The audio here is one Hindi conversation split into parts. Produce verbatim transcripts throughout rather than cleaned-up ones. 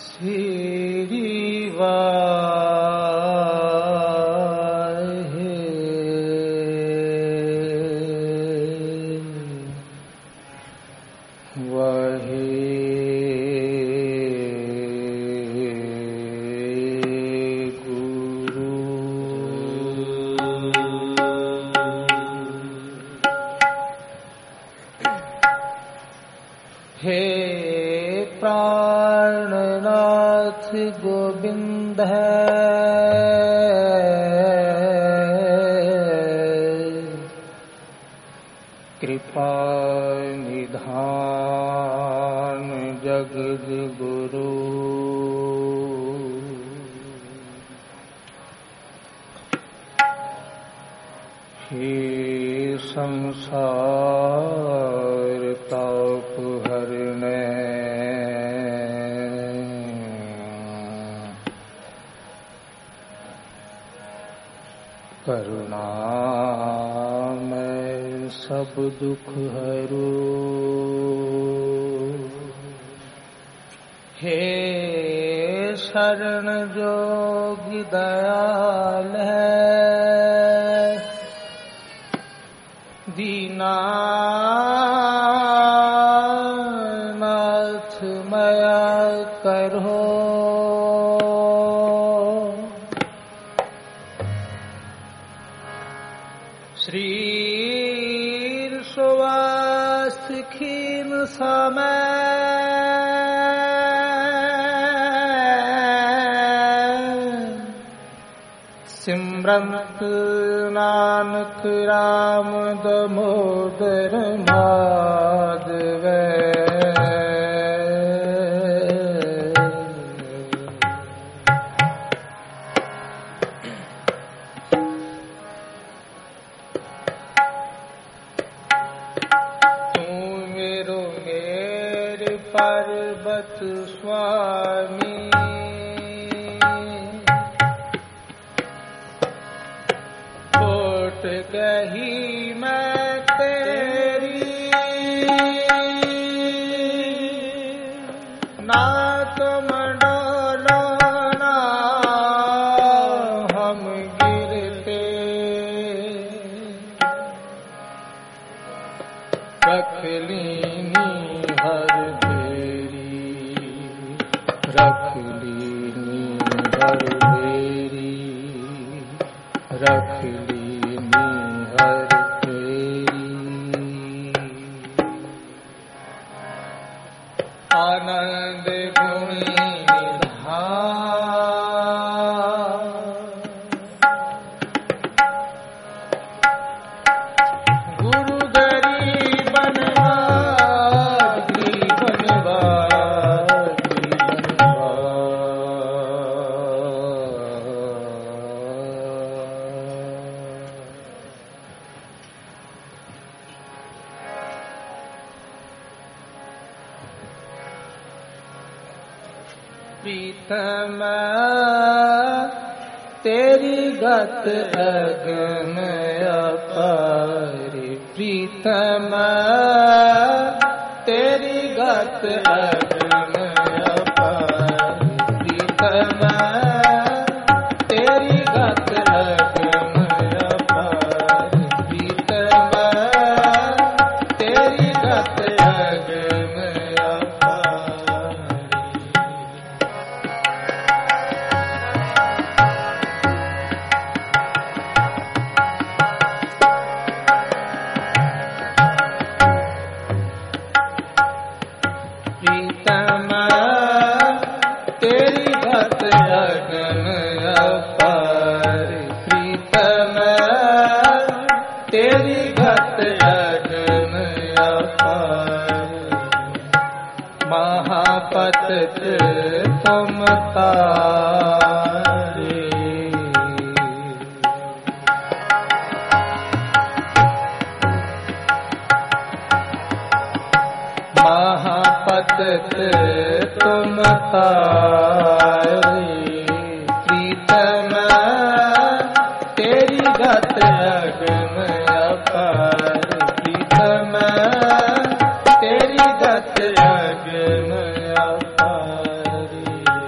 तेरी गत अगम अपारी।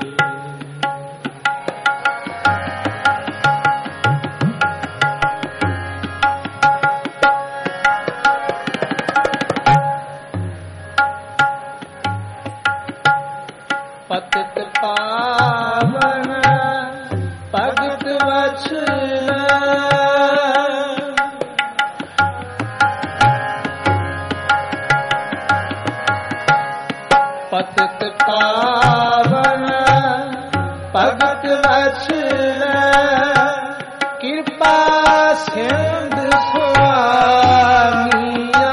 ਪਤਿਤ ਪਾਵਨ ਭਗਤ ਵਛਲ ਪਤਿਤ ਪਾਵਨ ਭਗਤ ਵਛਲ ਕਿਰਪਾ ਸਿੰਧ ਸੁਆਮੀਆ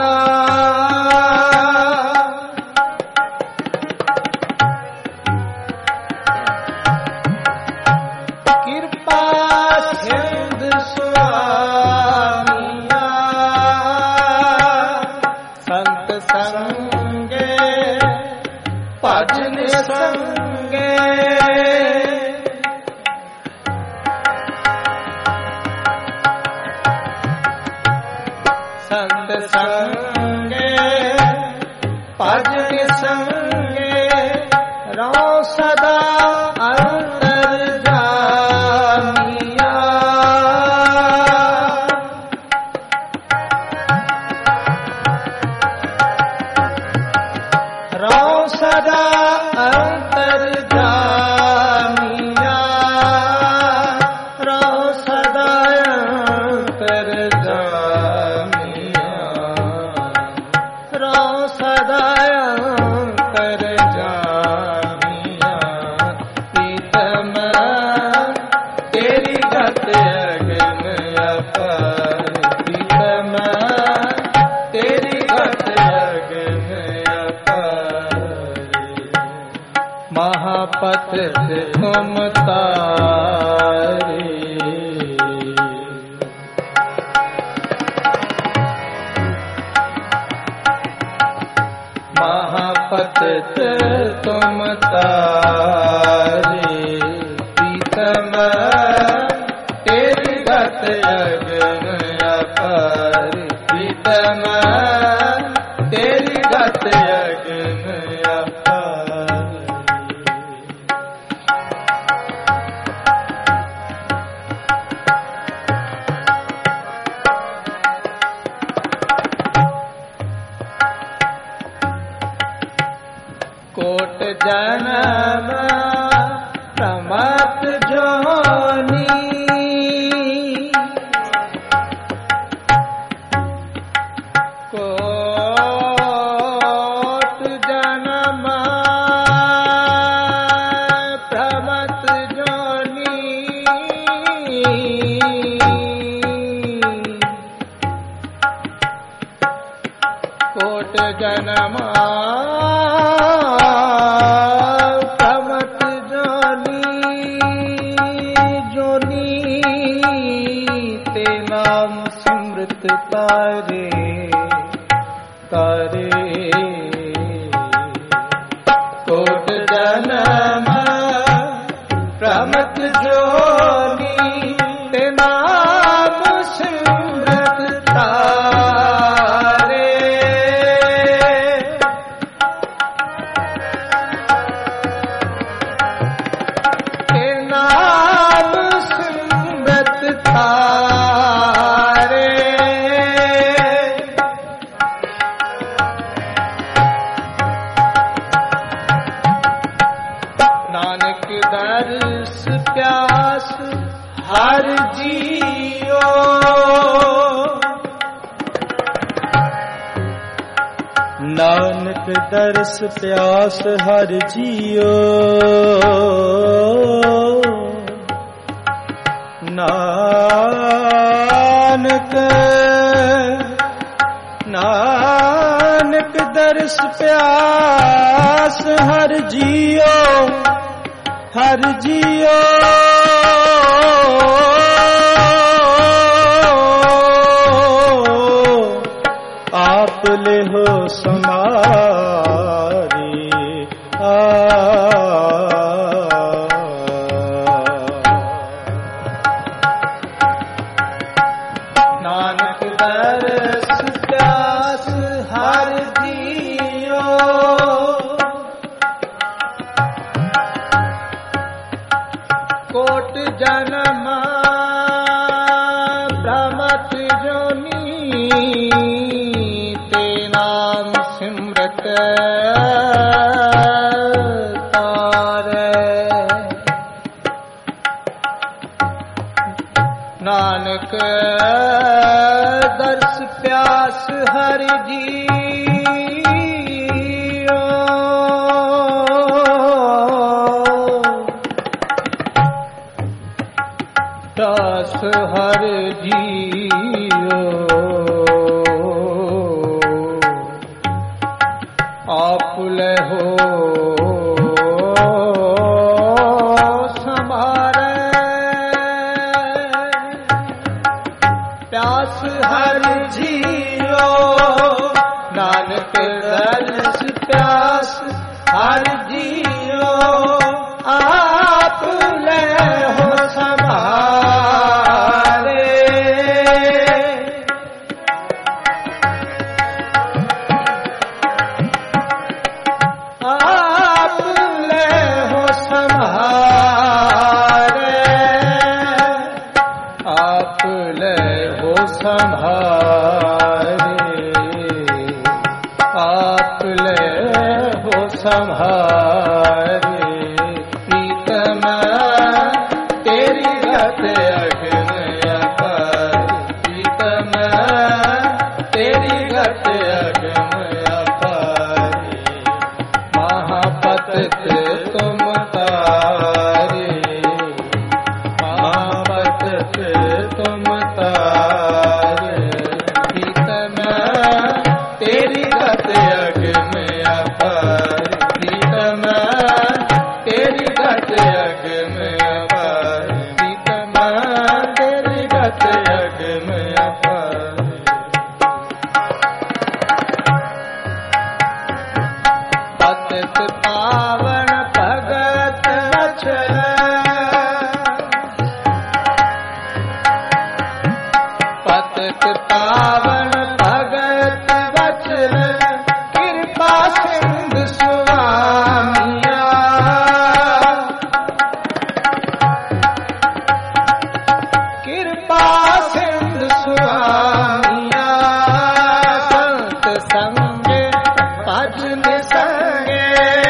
ਕਿਰਪਾ ਸਿੰਧ ਸੁਆਮੀਆ ਸੰਤ ਸੰਗੇ ਭਜਨ ਸੰਗੇ ਸੰਤ ਸੰਗੇ ਭਜਨ ਸੰਗੇ ਰਹੋ ਸਦਾ ਅੰਤਰ ਜਾਮੀਆ ਰਹੋ ਸਦਾ ਅੰਤਰ ਜਾਮੀਆ ਰਹੋ ਸਦਾ ਅੰਤਰ ਜਾਮੀਆ ਰਹੋ ਸਦਾ ਅੰਤਰ ਜਾਮੀਆ ਪ੍ਰੀਤਮ ਤੇਰੀ ਗਤ ਅਗਨ ਅਪਾਰ ਪ੍ਰੀਤਮ ਤੇਰੀ ਗਤ ਅਗਨ ਮਹਾਪਤਿਤ ਤੁਮ ਤਾਰੇ ਮਹਾਪਤਿਤ ਤੁਮ ਤਾਰੇ ਪ੍ਰੀਤਮ ਤੇਰੀ ਗਤ ਅਗਨ ਅਪਾਰ ਪ੍ਰੀਤਮ ਤੇਰੀ ਗਤ ਅਗਨ ਅਪਾਰ ਕੋਟ ਜਨਮ ਪ੍ਰਮਤ ਜੋਨੀ ਕੋਟ ਜਨਮ ਪ੍ਰਮਤ ਜੋਨੀ ਕੋਟ ਜਨਮ ਤਾਰੇ ਤਾਰੇ ਕੋਟ ਜਨਮ ਪ੍ਰਮਤ ਜੋਨੀ ਤੇ ਨਾਮ ਸਿਮਰਤ ਤਾਰੇ ਤੇ ਨਾਮ ਸਿਮਰਤ ਤਾਰੇ ਨਾਨਕ ਦਰਸ ਪਿਆਸ ਹਰ ਜੀਓ ਨਾਨਕ ਦਰਸ ਪਿਆਸ ਹਰ ਜੀਓ ਨਾਨਕ ਨਾਨਕ ਦਰਸ ਪਿਆਸ ਹਰ ਜੀਓ ਹਰ ਜੀਓ ਆਪ ਲਿਹੋ ਸਮਾਰੀ ਆ ਨਾਨਕ ਦਰਸ ਪਿਆਸ ਹਰ ਜੀਓ ਕੋਟ ਜਨਮ ਭ੍ਰਮਤ ਜੋਨੀ ਤੇ ਨਾਮ ਸਿਮਰਤ ਤਾਰੇ नानक दर्श प्यास हरि जियो प्यास हरि जियो आप ले हो नानक दर्श प्यास हरि जियो आप ले हो संभारे आप ले हो संभारे आप ले हो संभारे आप ले हो संभारे प्रीतम तेरी गत अगम अपार प्रीतम तेरी गत अगम अपार महापतित तुम तारे महापतित तुम तारे प्रीतम तेरी गत अगम अपार प्रीतम तेरी गत अगम अपार प्रीतम तेरी गत अगम अपार पतित पावन भगत वचन पतित पावन भगत वचन कृपा सिंधु स्वामिया कृपा सिंधु स्वामिया संत संगे भजन संगे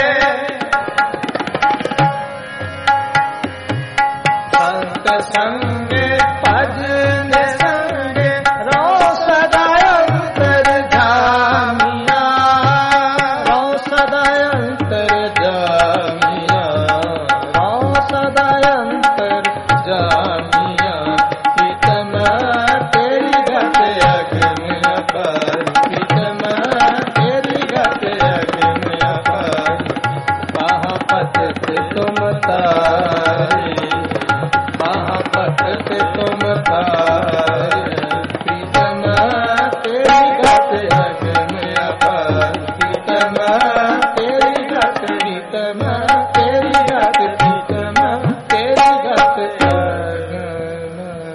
संत संगे भजन संगे रो सदा अंतर जामिया रो सदा अंतर जामिया रो सदा अंतर जामिया प्रीतम तेरी गत अगम अपार प्रीतम तेरी गत अगम अपार महापतित तुम तारे महापतित तुम तारे प्रीतम तेरी गत अगम अपार प्रीतम तेरी गत प्रीतम तेरी गत प्रीतम तेरी गत अगम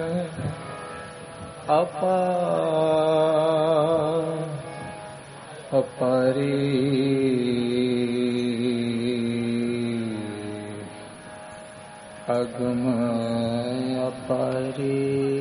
अपार अपरी अगम अपरी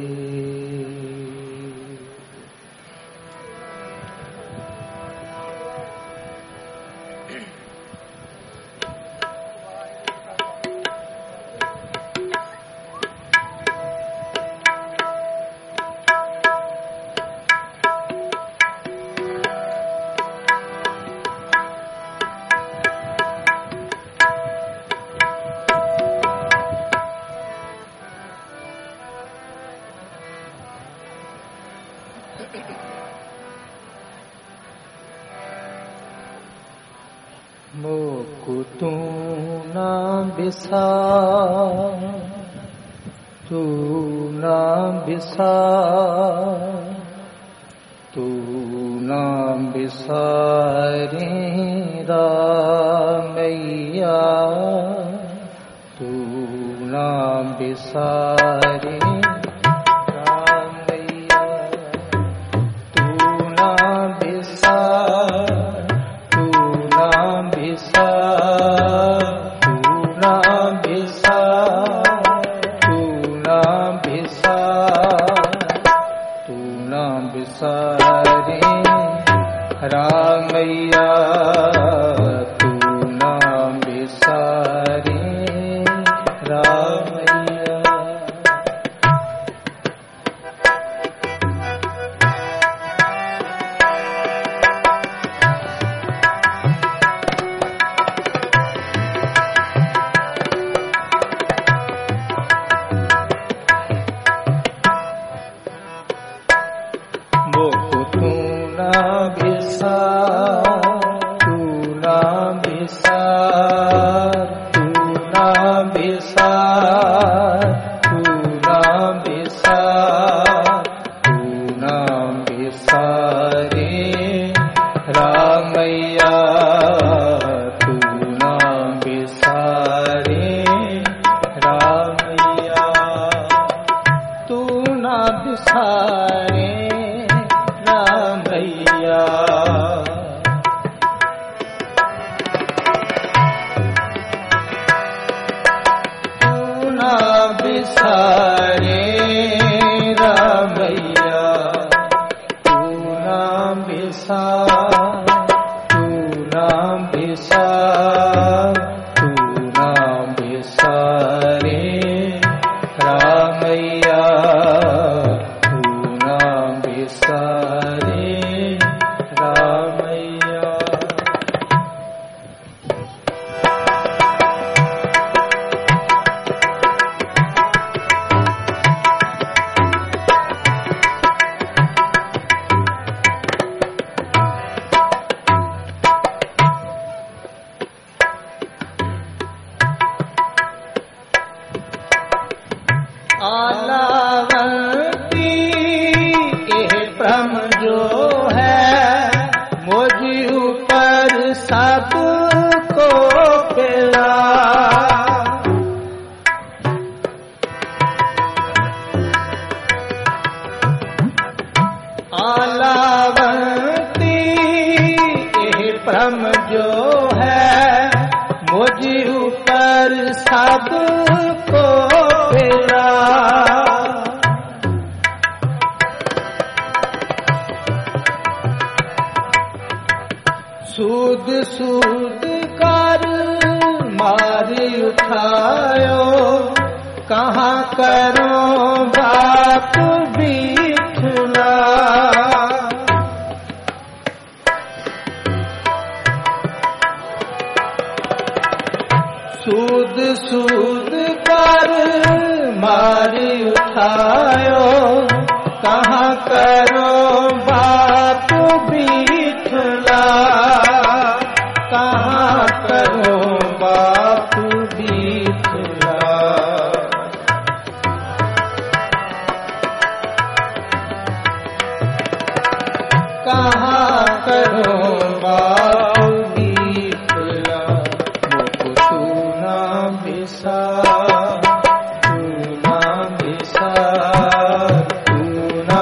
मोकु तू ना बिसार तू ना बिसार तू ना बिसारे रामैया तू ना बिसारे रामैया तू ना बिसार तू ना बिसार तू ना बिसार तू ना बिसार तू ना बिसारे रामैया तू ना बिसारे रामैया बिसारे रामैया तू ना बिसार तू ना बिसार तू ना बिसारे रामैया तू ना बिसारे रामैया। आलावंती ये भ्रम जो है मुझ ऊपर सबको पिला। आलावंती ये भ्रम जो है मुझ ऊपर सबको पिला। सूद सूद कर मार उठायो कहाँ करो बाप बिठला। सूद सूद कर मार उठायो कहाँ करो बाप बिठला। कहाँ करो बाप बिठला। कहाँ करो बाप बिठला। मुझको तू ना बिसार तू ना बिसार तू ना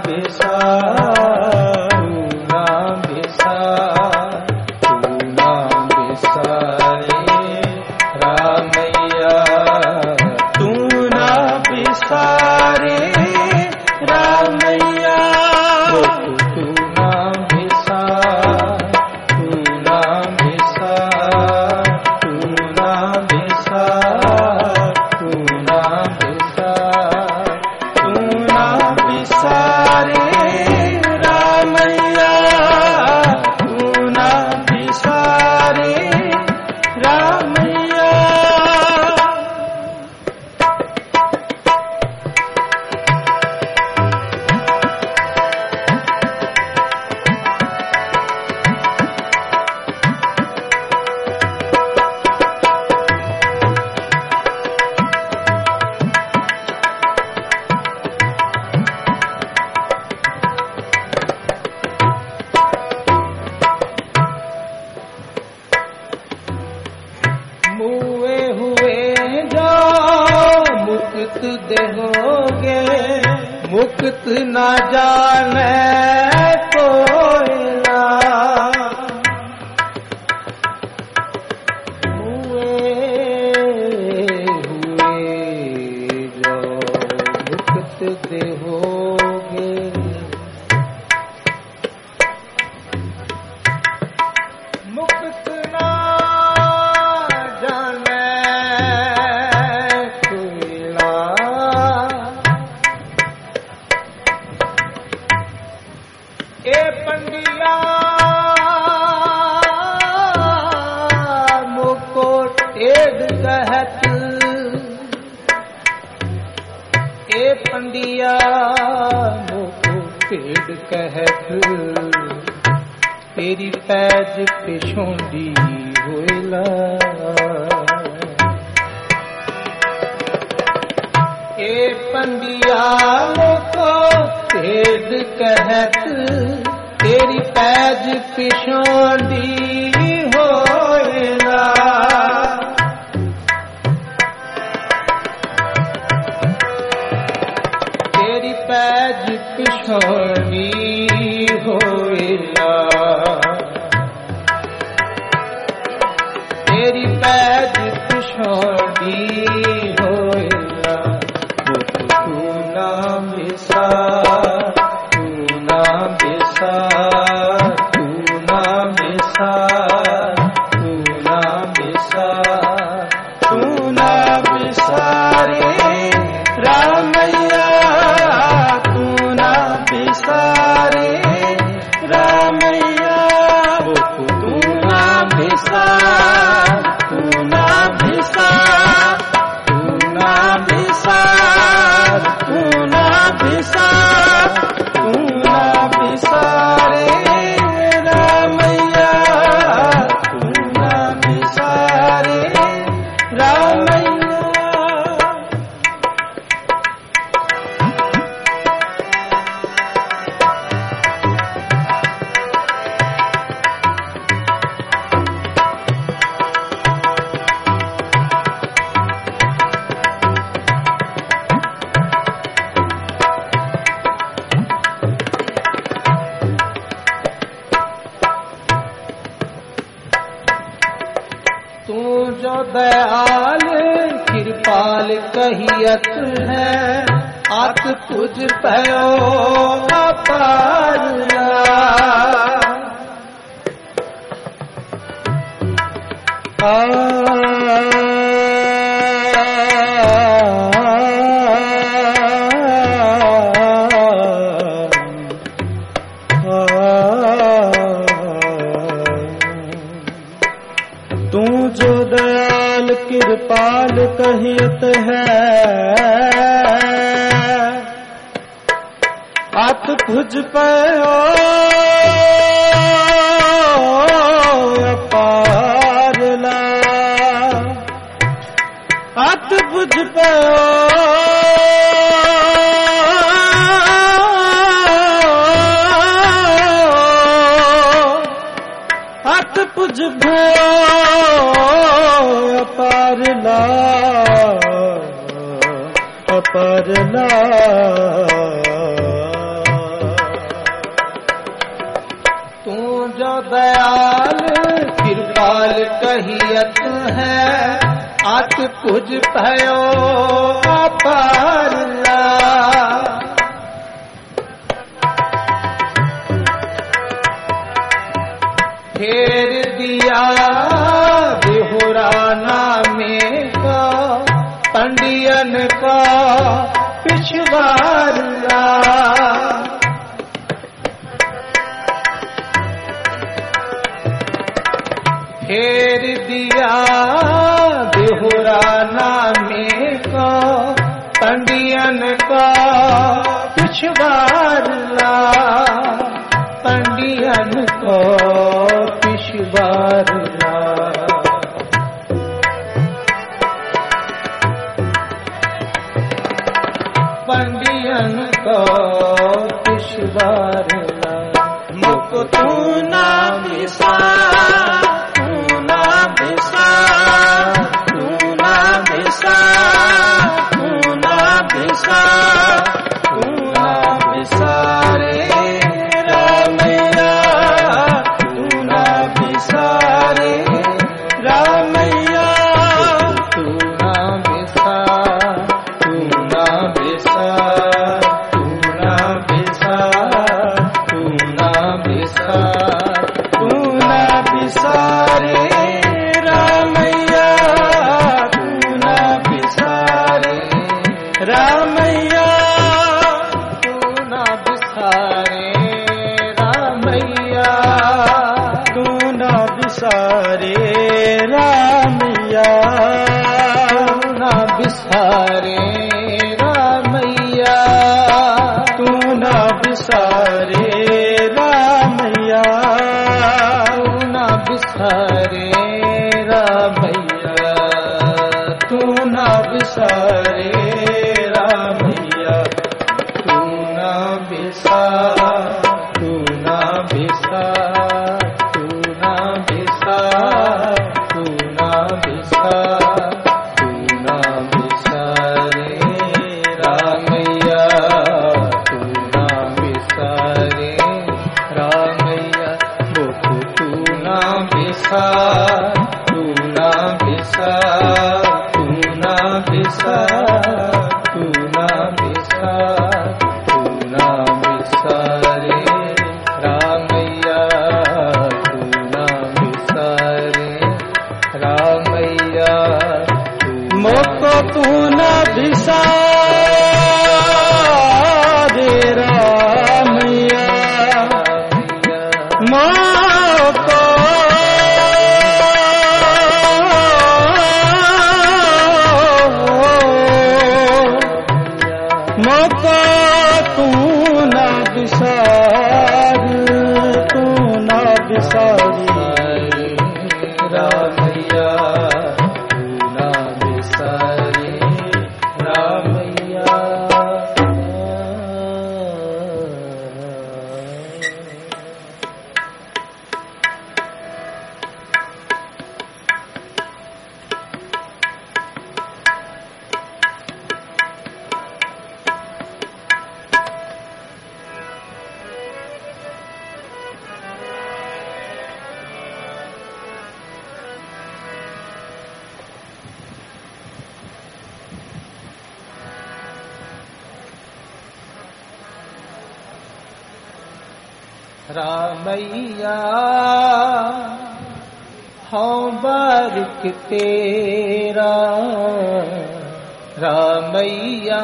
बिसार तू ना बिसार तू ना बिसारे रामैया तू ना बिसारे रामैया। तू ना बिसार तू ना बिसार तू ना बिसार तू ना बिसार तू ना बिसारे रामैया तू ना बिसारे रामैया। मुए हुए जो मुक्त देहोगे मुक्त न जाने कोई ना। मुए हुए जो मुक्त देहोगे मुक्त ना जाने कोई ना। ए पंडिया मुको टेढ़ कहत ए पंडिया मुको टेढ़ कहत तेरी पैज पिछोंडी होइला। ए पंडिया मुको टेढ़ कहत तेरी पैज पिछोंडी होइला। तेरी पैज पिछोंडी होइला। तेरी पैज पिछोंडी होइला। जो दयाल कृपाल कहियत है, आत तुझ पयो अपारना। तू जो दयाल कृपाल कहियत है, आत तुझ पे अपारना। आत तुझ पे आत तुझ पे अपारना अपारना। तू जो दयाल कृपाल कहियत है, आत तुझ भयो अपारना। फेर दिया बिहुराना में का पंडियन का पिछवाड़ा। फेर दिया बिहुराना में का पंडियन का पिछवाड़ा। पंडियन को पिछवाड़ा। पंडियन को पिछवाड़ा। मुक तू ना बिसार, तू ना बिसार, तू ना बिसार, तू ना बिसार, तू ना बिसारे रामैया, तू ना बिसारे रामैया। तू ना बिसार, तू ना बिसार, तू ना बिसार, तू ना बिसार, तू ना बिसारे रामैया, तू ना बिसारे रामैया। तू ना बिसारे रामैया, तू ना बिसारे रामैया। तू ना बिसारे रामैया, तू ना बिसारे रामैया। तू ना बिसारे रामैया, तू ना बिसारे रामैया। तू ना बिसार, तू ना बिसार, तू ना बिसार, तू ना बिसार, तू ना बिसारे रामैया, तू ना बिसारे रामैया। मुख तू ना बिसार, तू ना बिसार, तू ना बिसार, तू ना बिसार, तू ना बिसारे रामैया, तू ना बिसारे रामैया। मोको तू ना बिसारे रामैया। मोको मोको तू ना बिसार, तू ना बिसारी रामैया, तू ना बिसारे रामैया। रामैया हूँ बारिक तेरा, रामैया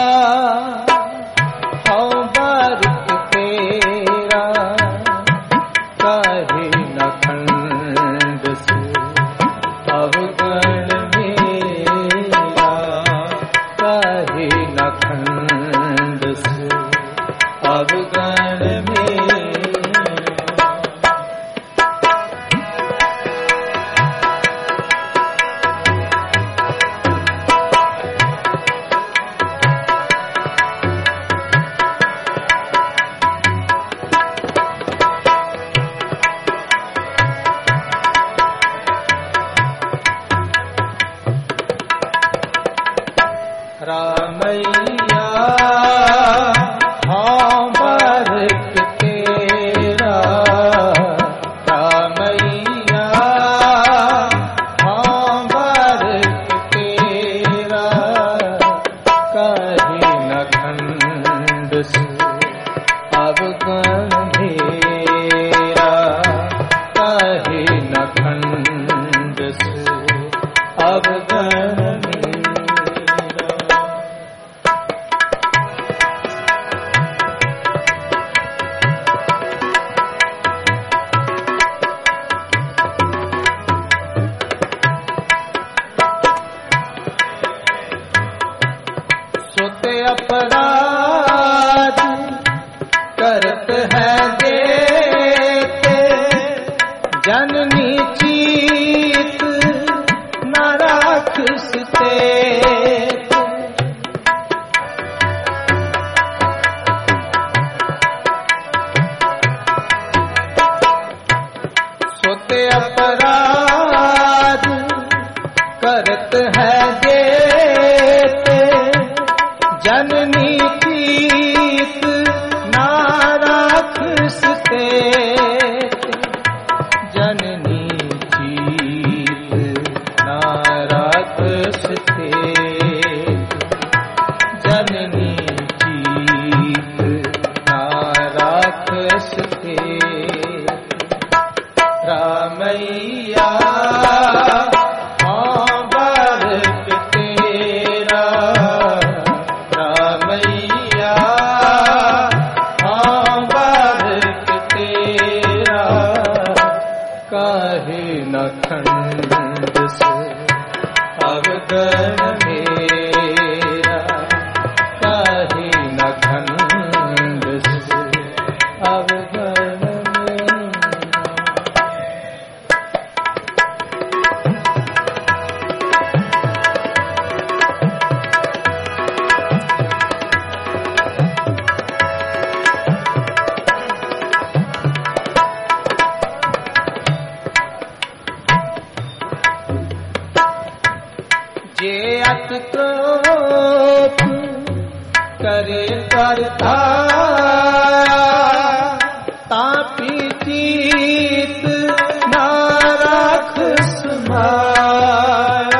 हूँ बारिक तेरा, काहे न खंड से अवगण मेरा, काहे न खंड से अवगण मेरा। रामैया हाँ बारिक तेरा, रामैया हाँ बारिक तेरा, काहे न खंड से अवगण मेरा, काहे न खंड से अवगण सोते अपराध करत है देते, जननी चीत न राखसते, सोते अपराध करत है देते, जननी चीत ना राखसते, जननी चीत ना राखसते, जननी चीत ना राखसते। रामैया हाँ बारिक तेरा, रामैया हाँ बारिक तेरा, काहे न खंड से अवगण मेरा, काहे न खंड से अवगण मेरा। जे अत क्रोध करे करता, तापी चीत ना राखस माया,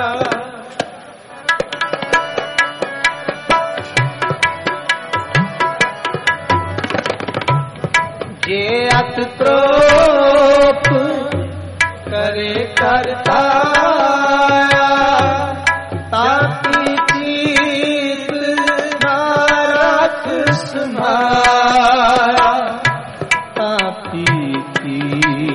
जे अत क्रोध करे करता, तापी चीत ना राखस माया, तापी चीत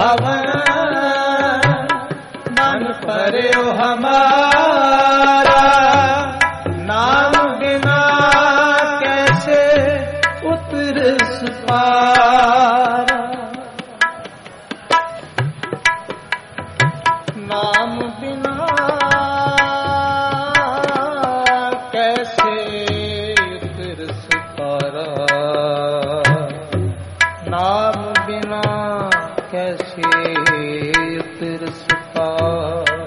भवन मन पर्यो हमारा, नाम बिना कैसे उतरस पारा। नाम बिना कैसे उतरस पारा, नाम बिना कैसे उतरस पारा।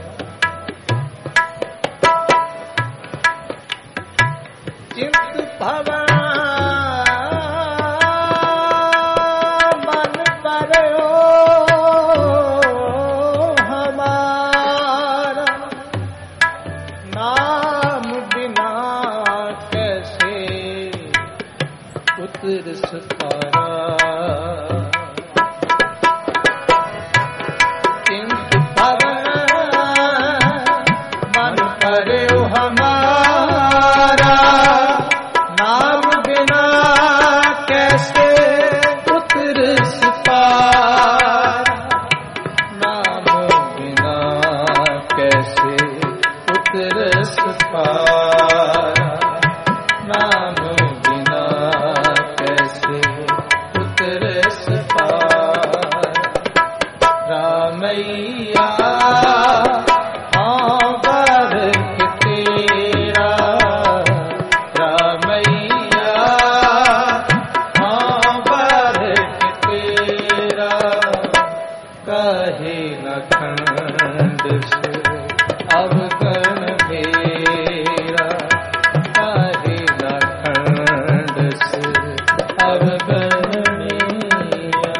चिंत भवन मन पर्यो हमारा, नाम बिना कैसे उतरस पारा। चिंत भवन मन पर्यो हमारा, नाम बिना कैसे उतरस पारा। नाम बिना कैसे उतरस पारा, नाम बिना कैसे उतरस पारा। रामैया हाँ बारक तेरा, रामैया हाँ बारक तेरा। कहे न खंड से अवगण मेरा, कहे न खंड से अवगण मेरा।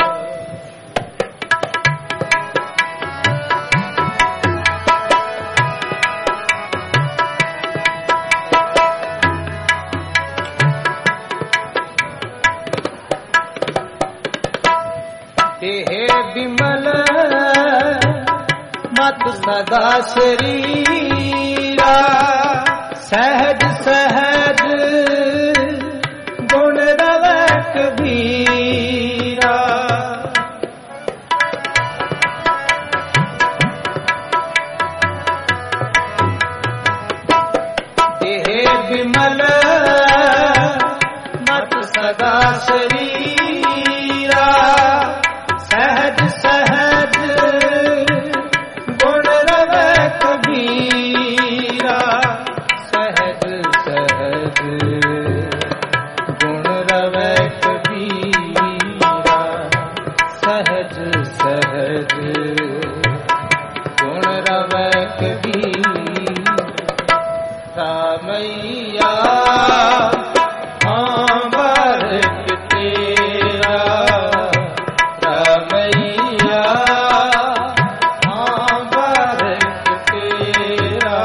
देह विमल मत सदा शरीरा, सहज सहज गुण रवै कबीरा। देह विमल मत सदा शरीरा, सहज सहज गुण रवै कबीरा। सहज सहज गुण रवै कबीरा, सहज सहज गुण रवै कबीरा। रामैया हाँ बारक तेरा, रामैया हाँ बारक तेरा।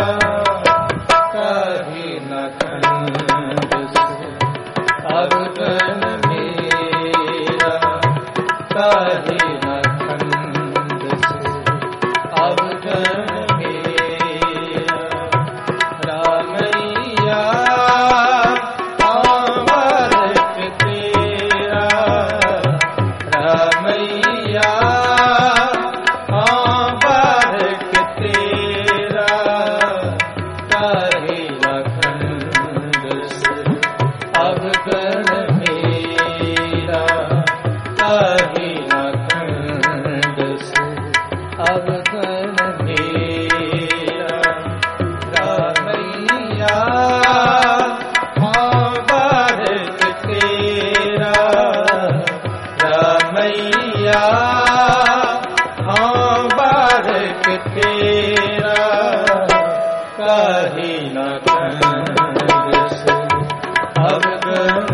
कहे न खंड से अवगण मेरा, कहे न खंड से अवगण मेरा। रामैया हाँ बारक तेरा, रामैया हाँ बारक तेरा। कहे न खंड से अवगण मेरा, कहे न खंड से अवगण मेरा। रामैया हाँ बारक तेरा, रामैया हाँ बारक तेरा। कहे न खंड से अवगण